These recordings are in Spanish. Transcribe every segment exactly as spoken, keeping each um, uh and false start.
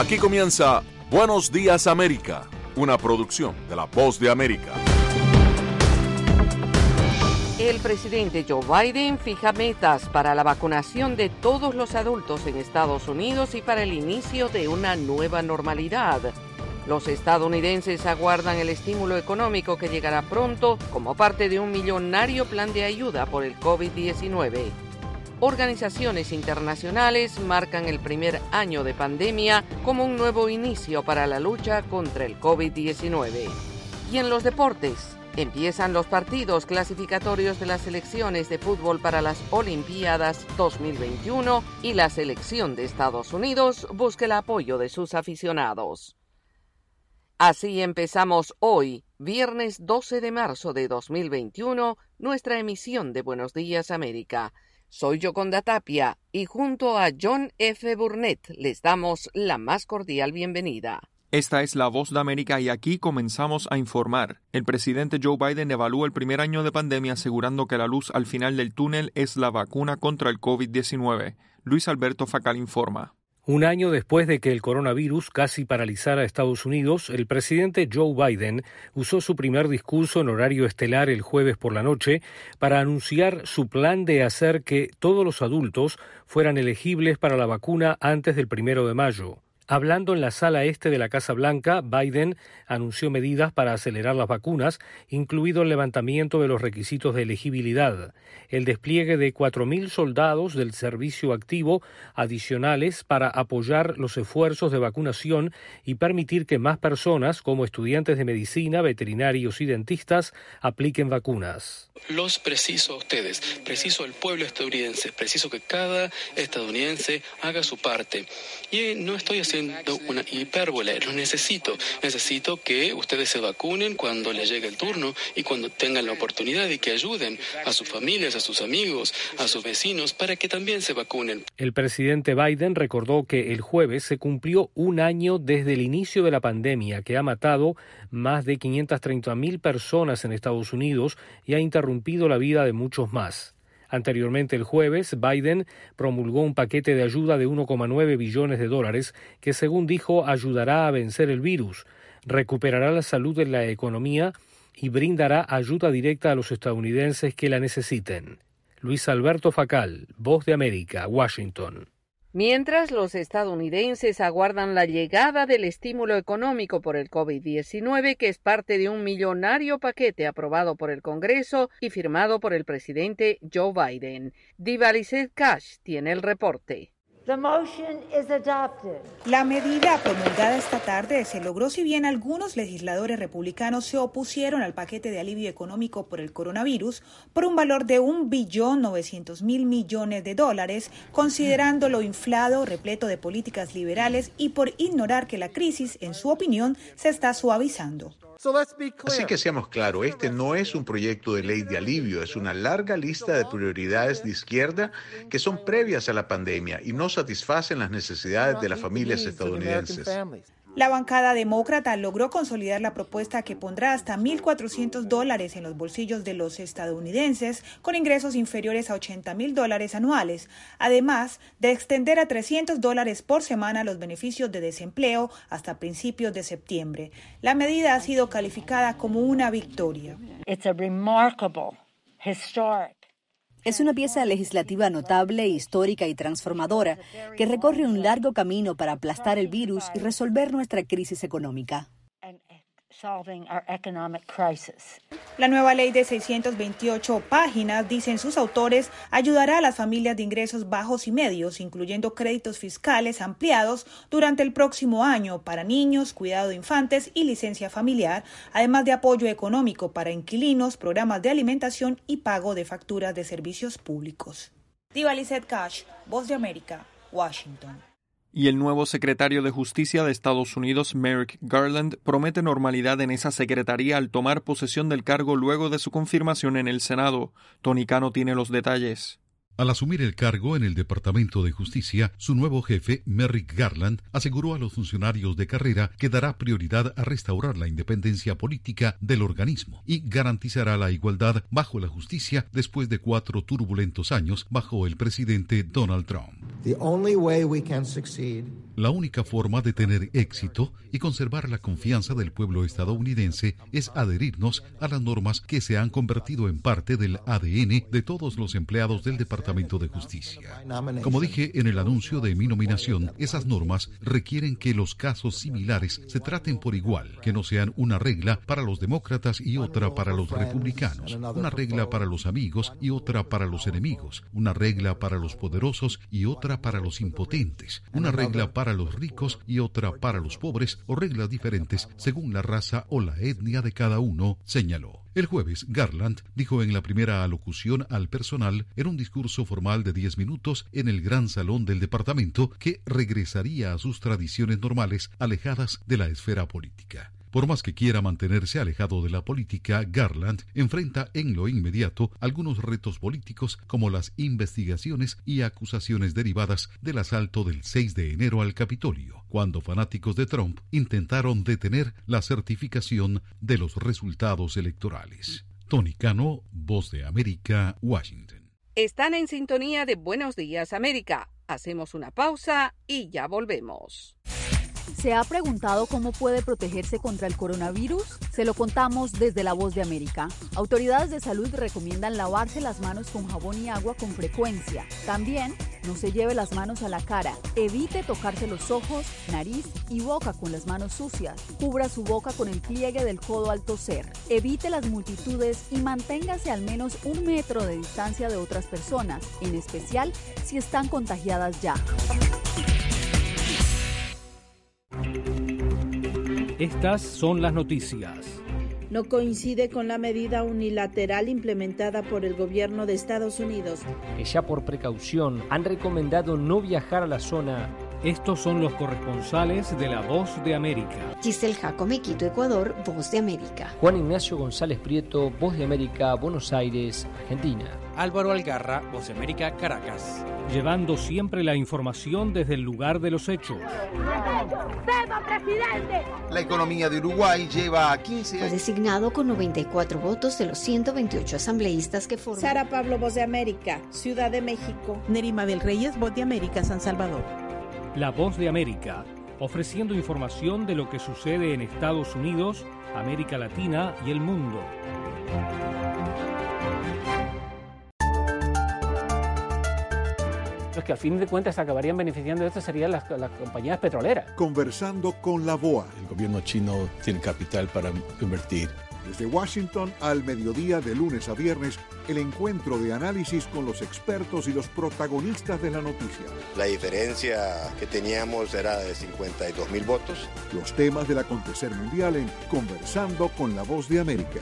Aquí comienza Buenos Días América, una producción de La Voz de América. El presidente Joe Biden fija metas para la vacunación de todos los adultos en Estados Unidos y para el inicio de una nueva normalidad. Los estadounidenses aguardan el estímulo económico que llegará pronto como parte de un millonario plan de ayuda por el COVID diecinueve. Organizaciones internacionales marcan el primer año de pandemia como un nuevo inicio para la lucha contra el COVID diecinueve. Y en los deportes, empiezan los partidos clasificatorios de las selecciones de fútbol para las Olimpiadas dos mil veintiuno y la selección de Estados Unidos busca el apoyo de sus aficionados. Así empezamos hoy, viernes doce de marzo de dos mil veintiuno, nuestra emisión de Buenos Días América. Soy Yoconda Tapia y junto a John F. Burnett les damos la más cordial bienvenida. Esta es La Voz de América y aquí comenzamos a informar. El presidente Joe Biden evalúa el primer año de pandemia asegurando que la luz al final del túnel es la vacuna contra el COVID diecinueve. Luis Alberto Facal informa. Un año después de que el coronavirus casi paralizara a Estados Unidos, el presidente Joe Biden usó su primer discurso en horario estelar el jueves por la noche para anunciar su plan de hacer que todos los adultos fueran elegibles para la vacuna antes del primero de mayo. Hablando en la sala este de la Casa Blanca, Biden anunció medidas para acelerar las vacunas, incluido el levantamiento de los requisitos de elegibilidad, el despliegue de cuatro mil soldados del servicio activo adicionales para apoyar los esfuerzos de vacunación y permitir que más personas, como estudiantes de medicina, veterinarios y dentistas, apliquen vacunas. Los preciso a ustedes, preciso al pueblo estadounidense, preciso que cada estadounidense haga su parte. Y no estoy haciendo una hipérbole, lo necesito. Necesito que ustedes se vacunen cuando les llegue el turno y cuando tengan la oportunidad y que ayuden a sus familias, a sus amigos, a sus vecinos para que también se vacunen. El presidente Biden recordó que el jueves se cumplió un año desde el inicio de la pandemia que ha matado más de quinientas treinta mil personas en Estados Unidos y ha interrumpido la vida de muchos más. Anteriormente, el jueves, Biden promulgó un paquete de ayuda de uno coma nueve billones de dólares que, según dijo, ayudará a vencer el virus, recuperará la salud de la economía y brindará ayuda directa a los estadounidenses que la necesiten. Luis Alberto Facal, Voz de América, Washington. Mientras los estadounidenses aguardan la llegada del estímulo económico por el COVID diecinueve, que es parte de un millonario paquete aprobado por el Congreso y firmado por el presidente Joe Biden. Diva Lizeth Cash tiene el reporte. La medida promulgada esta tarde se logró si bien algunos legisladores republicanos se opusieron al paquete de alivio económico por el coronavirus por un valor de un billón novecientos mil millones de dólares, considerándolo inflado, repleto de políticas liberales y por ignorar que la crisis, en su opinión, se está suavizando. Así que seamos claros, este no es un proyecto de ley de alivio, es una larga lista de prioridades de izquierda que son previas a la pandemia y no satisfacen las necesidades de las familias estadounidenses. La bancada demócrata logró consolidar la propuesta que pondrá hasta mil cuatrocientos dólares en los bolsillos de los estadounidenses con ingresos inferiores a ochenta mil dólares anuales, además de extender a trescientos dólares por semana los beneficios de desempleo hasta principios de septiembre. La medida ha sido calificada como una victoria. It's a remarkable, historic. Es una pieza legislativa notable, histórica y transformadora que recorre un largo camino para aplastar el virus y resolver nuestra crisis económica. La nueva ley de seiscientas veintiocho páginas, dicen sus autores, ayudará a las familias de ingresos bajos y medios, incluyendo créditos fiscales ampliados durante el próximo año para niños, cuidado de infantes y licencia familiar, además de apoyo económico para inquilinos, programas de alimentación y pago de facturas de servicios públicos. Diva Lizeth Cash, Voz de América, Washington. Y el nuevo secretario de Justicia de Estados Unidos, Merrick Garland, promete normalidad en esa secretaría al tomar posesión del cargo luego de su confirmación en el Senado. Tony Cano tiene los detalles. Al asumir el cargo en el Departamento de Justicia, su nuevo jefe, Merrick Garland, aseguró a los funcionarios de carrera que dará prioridad a restaurar la independencia política del organismo y garantizará la igualdad bajo la justicia después de cuatro turbulentos años bajo el presidente Donald Trump. The only way we can succeed La única forma de tener éxito y conservar la confianza del pueblo estadounidense es adherirnos a las normas que se han convertido en parte del A D N de todos los empleados del Departamento de Justicia. Como dije en el anuncio de mi nominación, esas normas requieren que los casos similares se traten por igual, que no sean una regla para los demócratas y otra para los republicanos, una regla para los amigos y otra para los enemigos, una regla para los poderosos y otra para los impotentes, una regla para los ricos y otra para los pobres, o reglas diferentes según la raza o la etnia de cada uno, señaló. El jueves, Garland dijo en la primera alocución al personal, en un discurso formal de diez minutos en el gran salón del departamento, que regresaría a sus tradiciones normales alejadas de la esfera política. Por más que quiera mantenerse alejado de la política, Garland enfrenta en lo inmediato algunos retos políticos, como las investigaciones y acusaciones derivadas del asalto del seis de enero al Capitolio, cuando fanáticos de Trump intentaron detener la certificación de los resultados electorales. Tony Cano, Voz de América, Washington. Están en sintonía de Buenos Días, América. Hacemos una pausa y ya volvemos. ¿Se ha preguntado cómo puede protegerse contra el coronavirus? Se lo contamos desde La Voz de América. Autoridades de salud recomiendan lavarse las manos con jabón y agua con frecuencia. También no se lleve las manos a la cara. Evite tocarse los ojos, nariz y boca con las manos sucias. Cubra su boca con el pliegue del codo al toser. Evite las multitudes y manténgase al menos un metro de distancia de otras personas, en especial si están contagiadas ya. Estas son las noticias. No coincide con la medida unilateral implementada por el gobierno de Estados Unidos. Que ya por precaución han recomendado no viajar a la zona. Estos son los corresponsales de La Voz de América. Giselle Jacome, Quito, Ecuador, Voz de América. Juan Ignacio González Prieto, Voz de América, Buenos Aires, Argentina. Álvaro Algarra, Voz de América, Caracas. Llevando siempre la información desde el lugar de los hechos. ¡Viva, presidente! La economía de Uruguay lleva quince años. Fue designado con noventa y cuatro votos de los ciento veintiocho asambleístas que forman. Sara Pablo, Voz de América, Ciudad de México. Nerima del Reyes, Voz de América, San Salvador. La Voz de América, ofreciendo información de lo que sucede en Estados Unidos, América Latina y el mundo. Los que al fin de cuentas acabarían beneficiando de esto serían las, las compañías petroleras. Conversando con la B O A. El gobierno chino tiene capital para invertir. Desde Washington al mediodía, de lunes a viernes, el encuentro de análisis con los expertos y los protagonistas de la noticia. La diferencia que teníamos era de cincuenta y dos mil votos. Los temas del acontecer mundial en Conversando con la Voz de América.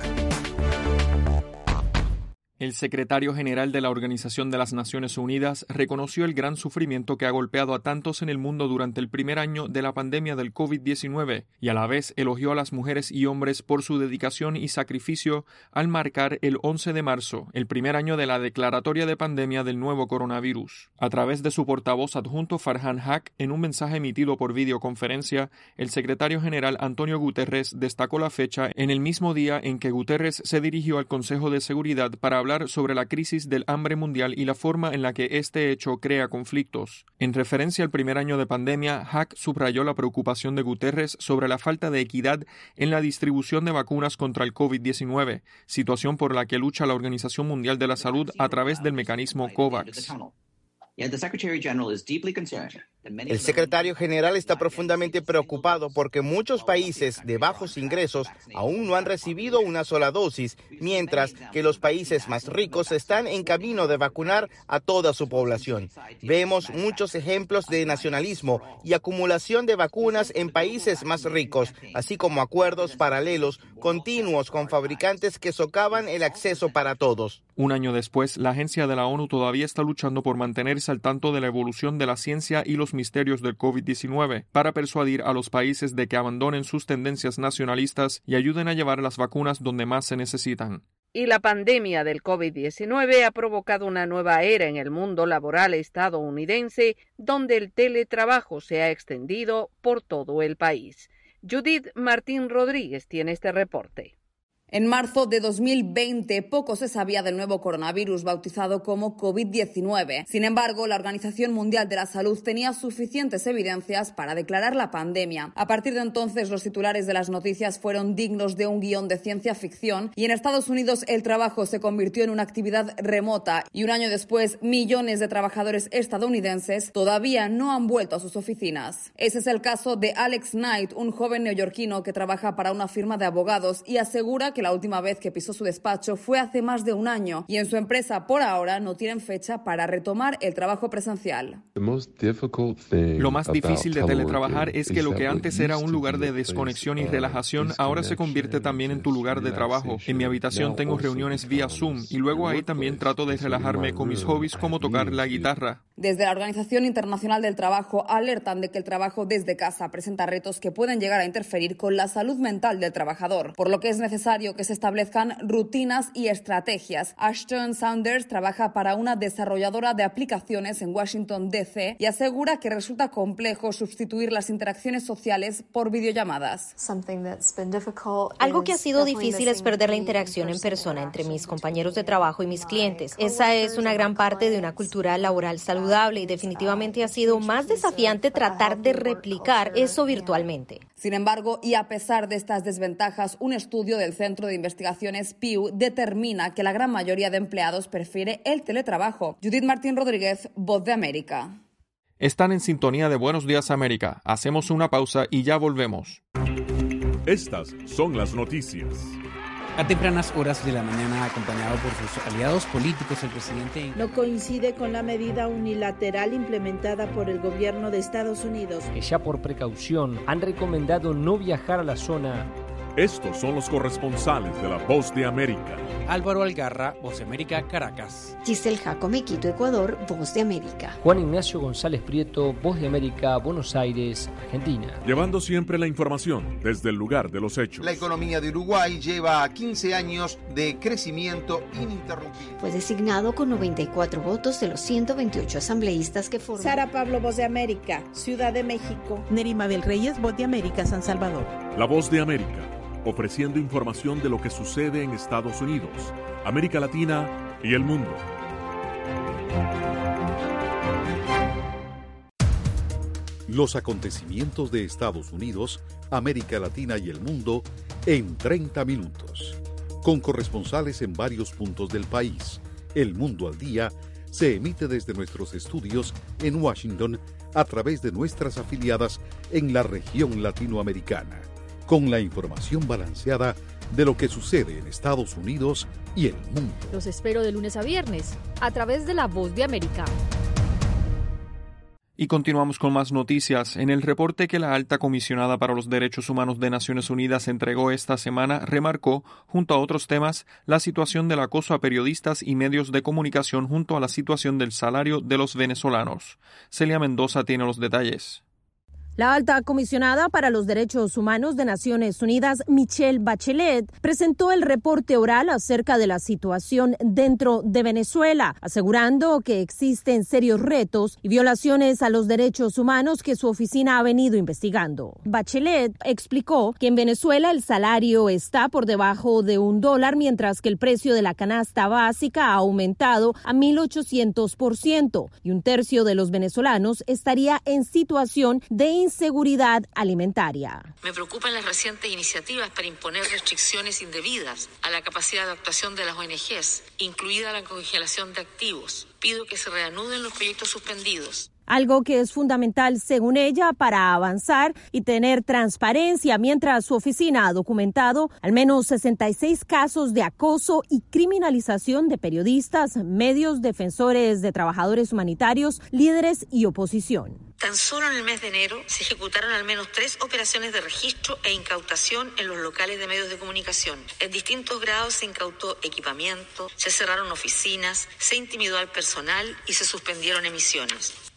El secretario general de la Organización de las Naciones Unidas reconoció el gran sufrimiento que ha golpeado a tantos en el mundo durante el primer año de la pandemia del COVID diecinueve y a la vez elogió a las mujeres y hombres por su dedicación y sacrificio al marcar el once de marzo, el primer año de la declaratoria de pandemia del nuevo coronavirus. A través de su portavoz adjunto Farhan Haq, en un mensaje emitido por videoconferencia, el secretario general Antonio Guterres destacó la fecha en el mismo día en que Guterres se dirigió al Consejo de Seguridad para hablar sobre la crisis del hambre mundial y la forma en la que este hecho crea conflictos. En referencia al primer año de pandemia, Haq subrayó la preocupación de Guterres sobre la falta de equidad en la distribución de vacunas contra el COVID diecinueve, situación por la que lucha la Organización Mundial de la Salud a través del mecanismo COVAX. El secretario general está profundamente preocupado porque muchos países de bajos ingresos aún no han recibido una sola dosis, mientras que los países más ricos están en camino de vacunar a toda su población. Vemos muchos ejemplos de nacionalismo y acumulación de vacunas en países más ricos, así como acuerdos paralelos continuos con fabricantes que socavan el acceso para todos. Un año después, la agencia de la ONU todavía está luchando por mantenerse al tanto de la evolución de la ciencia y los misterios del COVID diecinueve para persuadir a los países de que abandonen sus tendencias nacionalistas y ayuden a llevar las vacunas donde más se necesitan. Y la pandemia del COVID diecinueve ha provocado una nueva era en el mundo laboral estadounidense, donde el teletrabajo se ha extendido por todo el país. Judith Martín Rodríguez tiene este reporte. En marzo de dos mil veinte, poco se sabía del nuevo coronavirus bautizado como COVID diecinueve. Sin embargo, la Organización Mundial de la Salud tenía suficientes evidencias para declarar la pandemia. A partir de entonces, los titulares de las noticias fueron dignos de un guión de ciencia ficción y en Estados Unidos el trabajo se convirtió en una actividad remota y un año después, millones de trabajadores estadounidenses todavía no han vuelto a sus oficinas. Ese es el caso de Alex Knight, un joven neoyorquino que trabaja para una firma de abogados y asegura que que la última vez que pisó su despacho fue hace más de un año y en su empresa por ahora no tienen fecha para retomar el trabajo presencial. Lo más difícil de teletrabajar es que lo que antes era un lugar de desconexión y relajación ahora se convierte también en tu lugar de trabajo. En mi habitación tengo reuniones vía Zoom y luego ahí también trato de relajarme con mis hobbies como tocar la guitarra. Desde la Organización Internacional del Trabajo alertan de que el trabajo desde casa presenta retos que pueden llegar a interferir con la salud mental del trabajador, por lo que es necesario que se establezcan rutinas y estrategias. Ashton Saunders trabaja para una desarrolladora de aplicaciones en Washington, D C y asegura que resulta complejo sustituir las interacciones sociales por videollamadas. Algo que ha sido difícil es perder la interacción en persona entre mis compañeros de trabajo y mis clientes. Esa es una gran parte de una cultura laboral saludable y definitivamente ha sido más desafiante tratar de replicar eso virtualmente. Sin embargo, y a pesar de estas desventajas, un estudio del Centro de Investigaciones Pew determina que la gran mayoría de empleados prefiere el teletrabajo. Judith Martín Rodríguez, Voz de América. Están en sintonía de Buenos Días América. Hacemos una pausa y ya volvemos. Estas son las noticias. A tempranas horas de la mañana, acompañado por sus aliados políticos, el presidente no coincide con la medida unilateral implementada por el gobierno de Estados Unidos, que ya por precaución han recomendado no viajar a la zona. Estos son los corresponsales de La Voz de América. Álvaro Algarra, Voz de América, Caracas. Giselle Jacome, Quito, Ecuador, Voz de América. Juan Ignacio González Prieto, Voz de América, Buenos Aires, Argentina. Llevando siempre la información desde el lugar de los hechos. La economía de Uruguay lleva quince años de crecimiento ininterrumpido. Fue designado con noventa y cuatro votos de los ciento veintiocho asambleístas que forman. Sara Pablo, Voz de América, Ciudad de México. Nerima Bel Reyes, Voz de América, San Salvador. La Voz de América, ofreciendo información de lo que sucede en Estados Unidos, América Latina y el mundo. Los acontecimientos de Estados Unidos, América Latina y el mundo en treinta minutos. Con corresponsales en varios puntos del país. El Mundo al Día se emite desde nuestros estudios en Washington a través de nuestras afiliadas en la región latinoamericana, con la información balanceada de lo que sucede en Estados Unidos y el mundo. Los espero de lunes a viernes, a través de La Voz de América. Y continuamos con más noticias. En el reporte que la Alta Comisionada para los Derechos Humanos de Naciones Unidas entregó esta semana, remarcó, junto a otros temas, la situación del acoso a periodistas y medios de comunicación junto a la situación del salario de los venezolanos. Celia Mendoza tiene los detalles. La alta comisionada para los derechos humanos de Naciones Unidas, Michelle Bachelet, presentó el reporte oral acerca de la situación dentro de Venezuela, asegurando que existen serios retos y violaciones a los derechos humanos que su oficina ha venido investigando. Bachelet explicó que en Venezuela el salario está por debajo de un dólar, mientras que el precio de la canasta básica ha aumentado a mil ochocientos por ciento y un tercio de los venezolanos estaría en situación de inseguridad alimentaria. Me preocupan las recientes iniciativas para imponer restricciones indebidas a la capacidad de actuación de las O N Ges, incluida la congelación de activos. Pido que se reanuden los proyectos suspendidos. Algo que es fundamental, según ella, para avanzar y tener transparencia, mientras su oficina ha documentado al menos sesenta y seis casos de acoso y criminalización de periodistas, medios, defensores de trabajadores humanitarios, líderes y oposición. Tan solo en el mes de enero se ejecutaron al menos tres operaciones de registro e incautación en los locales de medios de comunicación. En distintos grados se incautó equipamiento, se cerraron oficinas, se intimidó al personal y se suspendieron emisiones.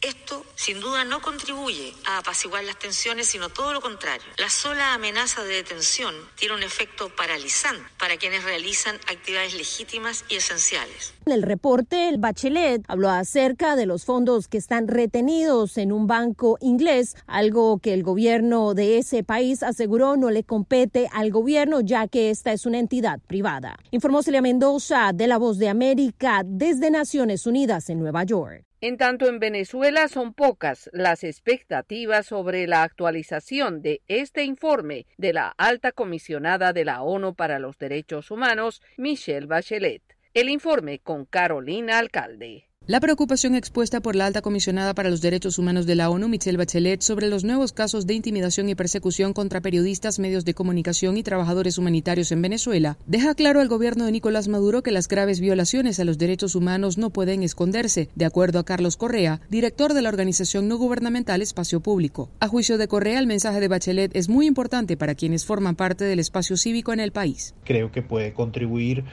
Esto, sin duda, no contribuye a apaciguar las tensiones, sino todo lo contrario. La sola amenaza de detención tiene un efecto paralizante para quienes realizan actividades legítimas y esenciales. En el reporte, el Bachelet habló acerca de los fondos que están retenidos en un banco inglés, algo que el gobierno de ese país aseguró no le compete al gobierno, ya que esta es una entidad privada. Informó Celia Mendoza de La Voz de América desde Naciones Unidas en Nueva York. En tanto, en Venezuela son pocas las expectativas sobre la actualización de este informe de la alta comisionada de la ONU para los Derechos Humanos, Michelle Bachelet. El informe con Carolina Alcalde. La preocupación expuesta por la alta comisionada para los derechos humanos de la ONU, Michelle Bachelet, sobre los nuevos casos de intimidación y persecución contra periodistas, medios de comunicación y trabajadores humanitarios en Venezuela, deja claro al gobierno de Nicolás Maduro que las graves violaciones a los derechos humanos no pueden esconderse, de acuerdo a Carlos Correa, director de la organización no gubernamental Espacio Público. A juicio de Correa, el mensaje de Bachelet es muy importante para quienes forman parte del espacio cívico en el país. Creo que puede contribuir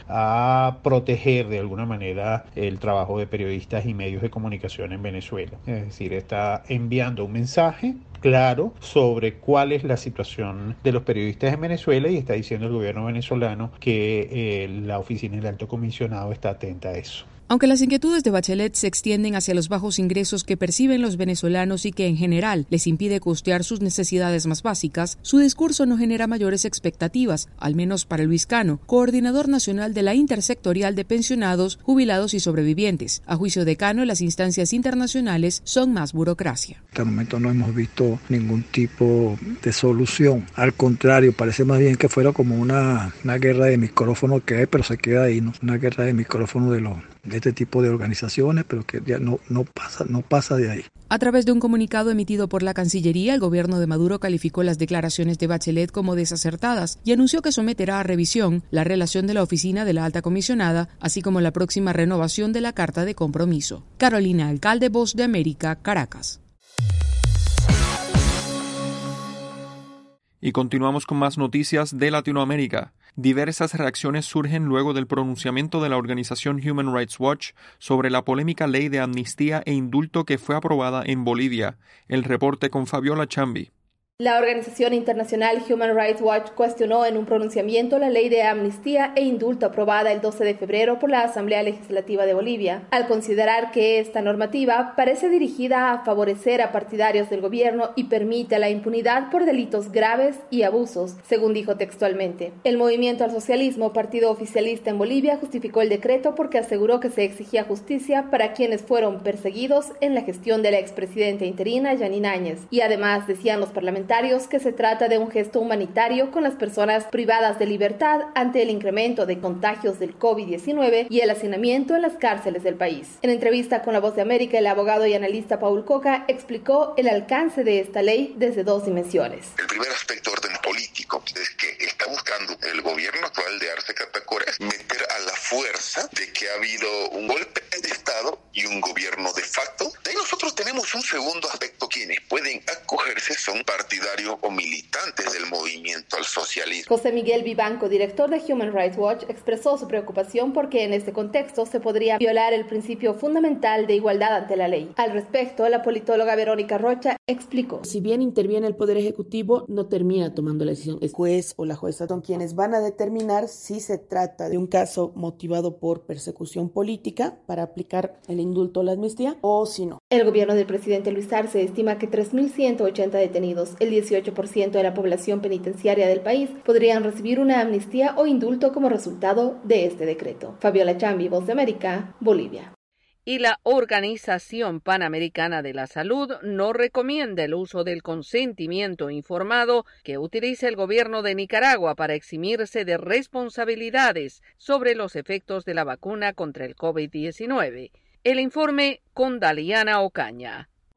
a proteger de alguna manera el trabajo de periodistas y medios de comunicación en Venezuela. Es decir, está enviando un mensaje claro sobre cuál es la situación de los periodistas en Venezuela y está diciendo el gobierno venezolano que eh, la oficina del alto comisionado está atenta a eso. Aunque las inquietudes de Bachelet se extienden hacia los bajos ingresos que perciben los venezolanos y que en general les impide costear sus necesidades más básicas, su discurso no genera mayores expectativas, al menos para Luis Cano, coordinador nacional de la Intersectorial de Pensionados, Jubilados y Sobrevivientes. A juicio de Cano, las instancias internacionales son más burocracia. Hasta el momento no hemos visto ningún tipo de solución. Al contrario, parece más bien que fuera como una, una guerra de micrófono que hay, pero se queda ahí, ¿no? Una guerra de micrófono de los de este tipo de organizaciones, pero que ya no, no pasa, no pasa de ahí. A través de un comunicado emitido por la Cancillería, el gobierno de Maduro calificó las declaraciones de Bachelet como desacertadas y anunció que someterá a revisión la relación de la oficina de la alta comisionada, así como la próxima renovación de la Carta de Compromiso. Carolina Alcalde, Voz de América, Caracas. Y continuamos con más noticias de Latinoamérica. Diversas reacciones surgen luego del pronunciamiento de la organización Human Rights Watch sobre la polémica ley de amnistía e indulto que fue aprobada en Bolivia. El reporte con Fabiola Chambi. La organización internacional Human Rights Watch cuestionó en un pronunciamiento la ley de amnistía e indulto aprobada el doce de febrero por la Asamblea Legislativa de Bolivia, al considerar que esta normativa parece dirigida a favorecer a partidarios del gobierno y permite la impunidad por delitos graves y abusos, según dijo textualmente. El Movimiento al Socialismo, partido oficialista en Bolivia, justificó el decreto porque aseguró que se exigía justicia para quienes fueron perseguidos en la gestión de la expresidenta interina Yanine Áñez, y además decían los parlamentarios que se trata de un gesto humanitario con las personas privadas de libertad ante el incremento de contagios del COVID diecinueve y el hacinamiento en las cárceles del país. En entrevista con La Voz de América, el abogado y analista Paul Coca explicó el alcance de esta ley desde dos dimensiones. El primer aspecto de orden político es que está buscando el gobierno actual de Arce Catacora meter a la fuerza de que ha habido un golpe de Estado y un gobierno de facto. De ahí nosotros tenemos un segundo aspecto. Quienes pueden acogerse son partidarios o militantes del movimiento al socialismo. José Miguel Vivanco, director de Human Rights Watch, expresó su preocupación porque en este contexto se podría violar el principio fundamental de igualdad ante la ley. Al respecto, la politóloga Verónica Rocha explicó. Si bien interviene el Poder Ejecutivo, no termina tomando la decisión. El juez o la jueza son quienes van a determinar si se trata de un caso motivado por persecución política para aplicar el indulto o la amnistía o si no. El gobierno del presidente Luis Arce estima que tres mil ciento ochenta detenidos, el dieciocho por ciento de la población penitenciaria del país, podrían recibir una amnistía o indulto como resultado de este decreto. Fabiola Chambi, Voz de América, Bolivia. Y la Organización Panamericana de la Salud no recomienda el uso del consentimiento informado que utiliza el gobierno de Nicaragua para eximirse de responsabilidades sobre los efectos de la vacuna contra el COVID diecinueve. El informe con Daliana Ocaña.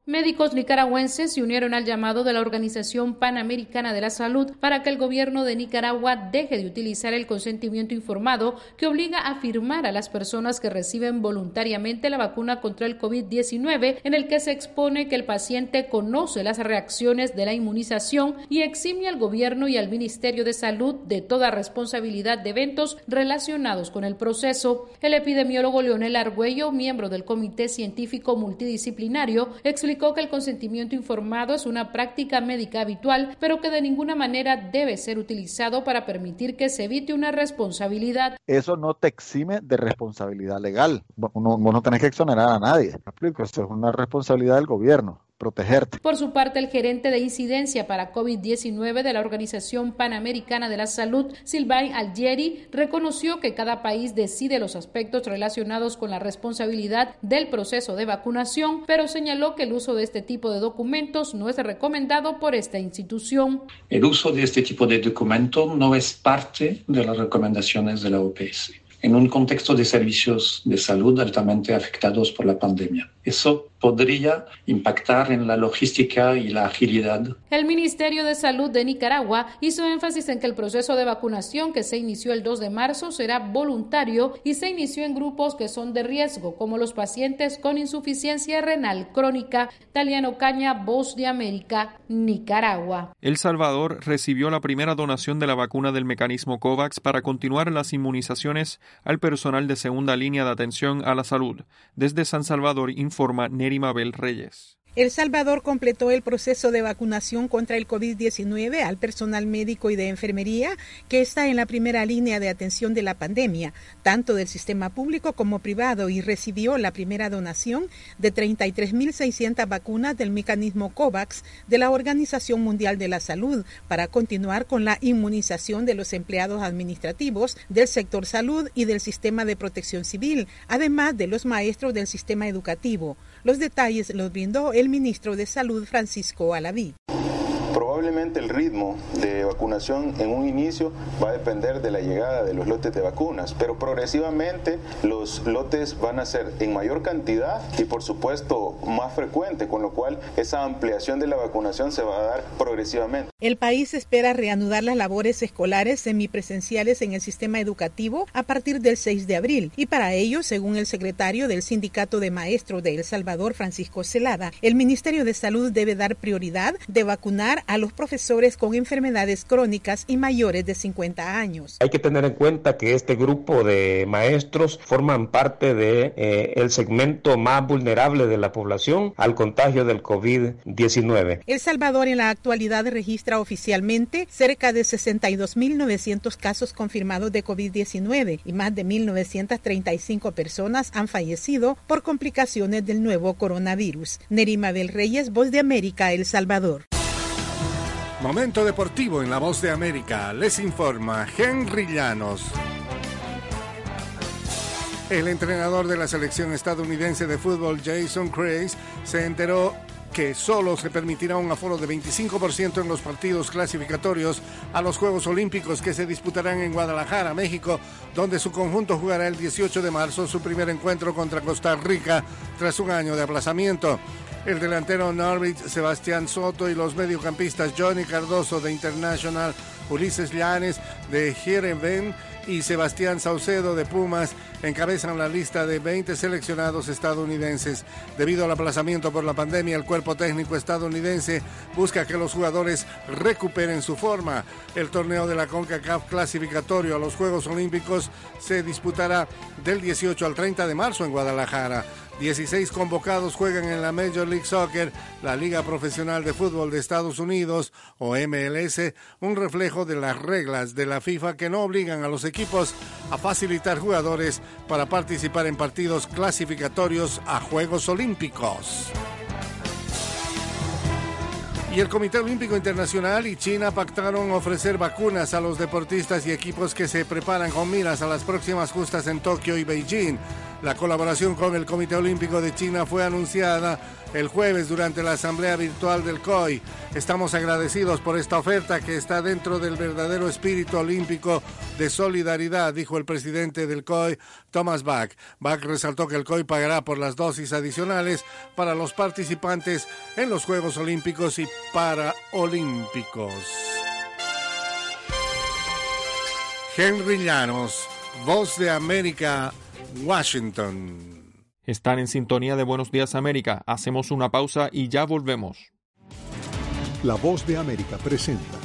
Médicos nicaragüenses se unieron al llamado de la Organización Panamericana de la Salud para que el gobierno de Nicaragua deje de utilizar el consentimiento informado que obliga a firmar a las personas que reciben voluntariamente la vacuna contra el COVID diecinueve, en el que se expone que el paciente conoce las reacciones de la inmunización y exime al gobierno y al Ministerio de Salud de toda responsabilidad de eventos relacionados con el proceso. El epidemiólogo Leonel Argüello, miembro del Comité Científico Multidisciplinario, explicó que el consentimiento informado es una práctica médica habitual, pero que de ninguna manera debe ser utilizado para permitir que se evite una responsabilidad. Eso no te exime de responsabilidad legal. Vos no, vos no tenés que exonerar a nadie. Eso es una responsabilidad del gobierno. Protegerte. Por su parte, el gerente de incidencia para COVID diecinueve de la Organización Panamericana de la Salud, Sylvain Algieri, reconoció que cada país decide los aspectos relacionados con la responsabilidad del proceso de vacunación, pero señaló que el uso de este tipo de documentos no es recomendado por esta institución. El uso de este tipo de documento no es parte de las recomendaciones de la O P S en un contexto de servicios de salud altamente afectados por la pandemia. Eso podría impactar en la logística y la agilidad. El Ministerio de Salud de Nicaragua hizo énfasis en que el proceso de vacunación que se inició el dos de marzo será voluntario y se inició en grupos que son de riesgo, como los pacientes con insuficiencia renal crónica. Taliano Caña, Voz de América, Nicaragua. El Salvador recibió la primera donación de la vacuna del mecanismo COVAX para continuar las inmunizaciones al personal de segunda línea de atención a la salud. Desde San Salvador informa Nerimabel Reyes. El Salvador completó el proceso de vacunación contra el COVID diecinueve al personal médico y de enfermería que está en la primera línea de atención de la pandemia, tanto del sistema público como privado, y recibió la primera donación de treinta y tres mil seiscientas vacunas del mecanismo COVAX de la Organización Mundial de la Salud para continuar con la inmunización de los empleados administrativos del sector salud y del sistema de protección civil, además de los maestros del sistema educativo. Los detalles los brindó el ministro de Salud, Francisco Alaví. Probablemente el ritmo de vacunación en un inicio va a depender de la llegada de los lotes de vacunas, pero progresivamente los lotes van a ser en mayor cantidad y por supuesto más frecuente, con lo cual esa ampliación de la vacunación se va a dar progresivamente. El país espera reanudar las labores escolares semipresenciales en el sistema educativo a partir del seis de abril y para ello, según el secretario del Sindicato de Maestros de El Salvador, Francisco Celada, el Ministerio de Salud debe dar prioridad de vacunar a los profesores con enfermedades crónicas y mayores de cincuenta años. Hay que tener en cuenta que este grupo de maestros forman parte de eh, el segmento más vulnerable de la población al contagio del COVID diecinueve. El Salvador en la actualidad registra oficialmente cerca de sesenta y dos mil novecientos casos confirmados de COVID diecinueve y más de mil novecientas treinta y cinco personas han fallecido por complicaciones del nuevo coronavirus. Nerimabel Reyes, Voz de América, El Salvador. Momento deportivo en La Voz de América. Les informa Henry Llanos. El entrenador de la selección estadounidense de fútbol, Jason Kreis, se enteró que solo se permitirá un aforo de veinticinco por ciento en los partidos clasificatorios a los Juegos Olímpicos que se disputarán en Guadalajara, México, donde su conjunto jugará el dieciocho de marzo su primer encuentro contra Costa Rica tras un año de aplazamiento. El delantero Norwich, Sebastián Soto, y los mediocampistas Johnny Cardoso de International, Ulises Llanes de Heerenveen y Sebastián Saucedo de Pumas encabezan la lista de veinte seleccionados estadounidenses. Debido al aplazamiento por la pandemia, el cuerpo técnico estadounidense busca que los jugadores recuperen su forma. El torneo de la CONCACAF clasificatorio a los Juegos Olímpicos se disputará del dieciocho al treinta de marzo en Guadalajara. dieciséis convocados juegan en la Major League Soccer, la Liga Profesional de Fútbol de Estados Unidos, o M L S, un reflejo de las reglas de la FIFA que no obligan a los equipos a facilitar jugadores para participar en partidos clasificatorios a Juegos Olímpicos. Y el Comité Olímpico Internacional y China pactaron ofrecer vacunas a los deportistas y equipos que se preparan con miras a las próximas justas en Tokio y Beijing. La colaboración con el Comité Olímpico de China fue anunciada el jueves durante la asamblea virtual del C O I. Estamos agradecidos por esta oferta que está dentro del verdadero espíritu olímpico de solidaridad, dijo el presidente del C O I, Thomas Bach. Bach resaltó que el C O I pagará por las dosis adicionales para los participantes en los Juegos Olímpicos y Paraolímpicos. Henry Llanos, Voz de América, Washington. Están en sintonía de Buenos Días América. Hacemos una pausa y ya volvemos. La Voz de América presenta.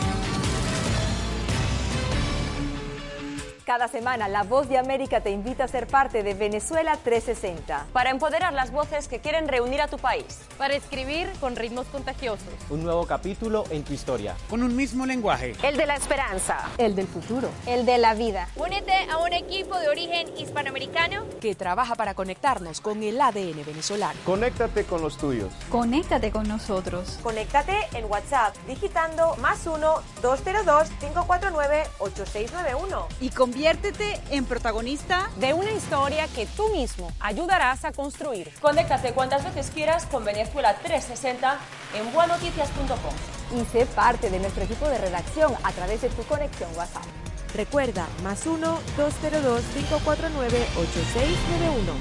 Cada semana, La Voz de América te invita a ser parte de Venezuela trescientos sesenta. Para empoderar las voces que quieren reunir a tu país. Para escribir con ritmos contagiosos. Un nuevo capítulo en tu historia. Con un mismo lenguaje. El de la esperanza. El del futuro. El de la vida. Únete a un equipo de origen hispanoamericano que trabaja para conectarnos con el A D N venezolano. Conéctate con los tuyos. Conéctate con nosotros. Conéctate en WhatsApp digitando más uno, dos cero dos, cinco cuatro nueve, ocho seis nueve uno. Y conviértete en protagonista de una historia que tú mismo ayudarás a construir. Conéctate cuantas veces quieras con Venezuela trescientos sesenta en bua noticias punto com. Y sé parte de nuestro equipo de redacción a través de tu conexión WhatsApp. Recuerda, más uno, dos cero dos, cinco cuatro nueve, ocho seis nueve uno.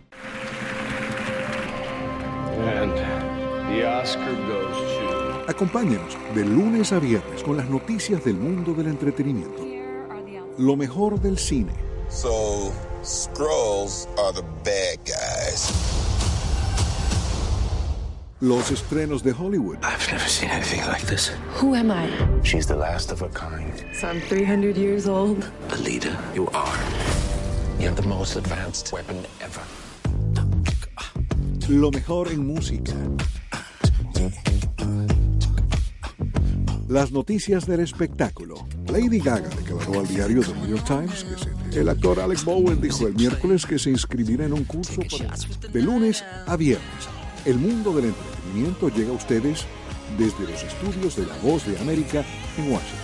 And the Oscar goes to... Acompáñenos de lunes a viernes con las noticias del mundo del entretenimiento. Lo mejor del cine. So, Skrulls are the bad guys. Los estrenos de Hollywood. I've never seen anything like this. Who am I? She's the last of her kind. So I'm three hundred years old. The leader you are. You have the most advanced weapon ever. Lo mejor en música. Las noticias del espectáculo. Lady Gaga declaró al diario The New York Times que se... El actor Alec Bowen dijo el miércoles que se inscribirá en un curso para... de lunes a viernes. El mundo del entretenimiento llega a ustedes desde los estudios de La Voz de América en Washington.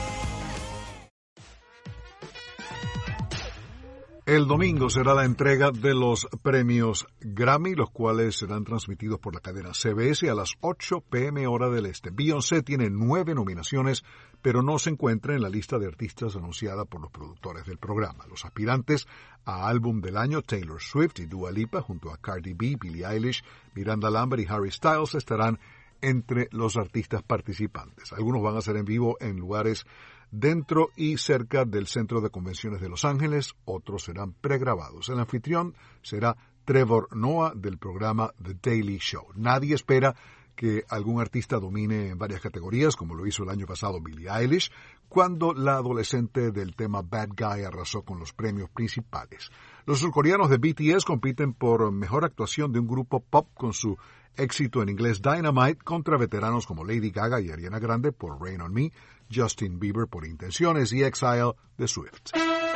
El domingo será la entrega de los premios Grammy, los cuales serán transmitidos por la cadena C B S a las ocho p m hora del este. Beyoncé tiene nueve nominaciones, pero no se encuentra en la lista de artistas anunciada por los productores del programa. Los aspirantes a álbum del año, Taylor Swift y Dua Lipa, junto a Cardi B, Billie Eilish, Miranda Lambert y Harry Styles, estarán entre los artistas participantes. Algunos van a ser en vivo en lugares dentro y cerca del Centro de Convenciones de Los Ángeles, otros serán pregrabados. El anfitrión será Trevor Noah del programa The Daily Show. Nadie espera que algún artista domine en varias categorías, como lo hizo el año pasado Billie Eilish, cuando la adolescente del tema Bad Guy arrasó con los premios principales. Los surcoreanos de B T S compiten por mejor actuación de un grupo pop con su éxito en inglés Dynamite contra veteranos como Lady Gaga y Ariana Grande por Rain on Me, Justin Bieber por Intenciones y Exile de Swift.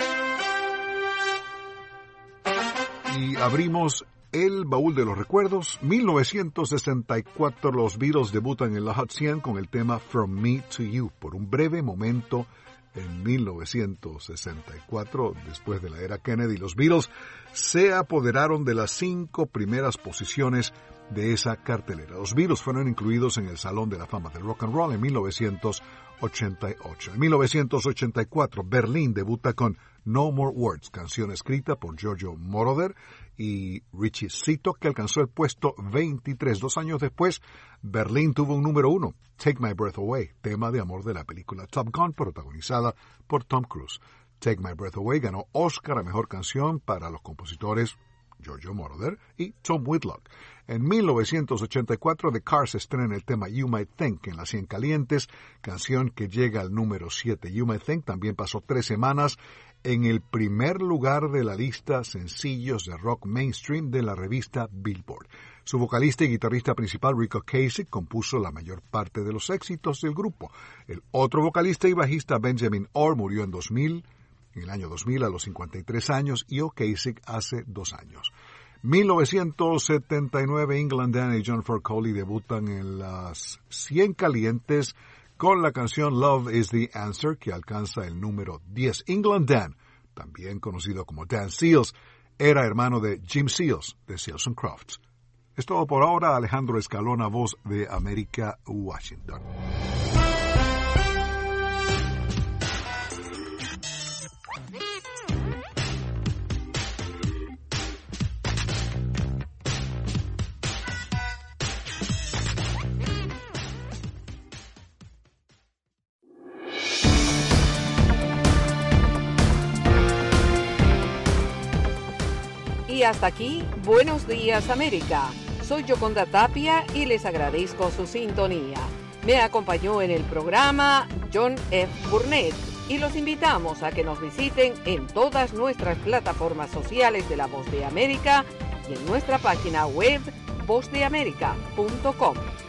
Y abrimos el baúl de los recuerdos. mil novecientos sesenta y cuatro, los Beatles debutan en la Hot cien con el tema From Me to You. Por un breve momento, en mil novecientos sesenta y cuatro, después de la era Kennedy, los Beatles se apoderaron de las cinco primeras posiciones de esa cartelera. Los Beatles fueron incluidos en el Salón de la Fama del Rock and Roll en mil novecientos ochenta y ocho. En mil novecientos ochenta y cuatro, Berlín debuta con No More Words, canción escrita por Giorgio Moroder y Richie Zito, que alcanzó el puesto veintitrés. Dos años después, Berlín tuvo un número uno, Take My Breath Away, tema de amor de la película Top Gun, protagonizada por Tom Cruise. Take My Breath Away ganó Oscar a Mejor Canción para los compositores Giorgio Moroder y Tom Whitlock. En mil novecientos ochenta y cuatro, The Cars estrena el tema You Might Think en las cien calientes, canción que llega al número siete. You Might Think también pasó tres semanas en el primer lugar de la lista sencillos de rock mainstream de la revista Billboard. Su vocalista y guitarrista principal, Rico Kasich, compuso la mayor parte de los éxitos del grupo. El otro vocalista y bajista, Benjamin Orr, murió en dos mil, en el año dos mil a los cincuenta y tres años, y O'Kasich hace dos años. mil novecientos setenta y nueve, England Dan y John Foley debutan en las cien calientes con la canción Love is the Answer, que alcanza el número diez. England Dan, también conocido como Dan Seals, Era hermano de Jim Seals, de Seals and Crofts. Es todo por ahora. Alejandro Escalona, Voz de América, Washington. Y hasta aquí, Buenos Días América. Soy Yoconda Tapia y les agradezco su sintonía. Me acompañó en el programa John F. Burnett y los invitamos a que nos visiten en todas nuestras plataformas sociales de La Voz de América y en nuestra página web voz de américa punto com.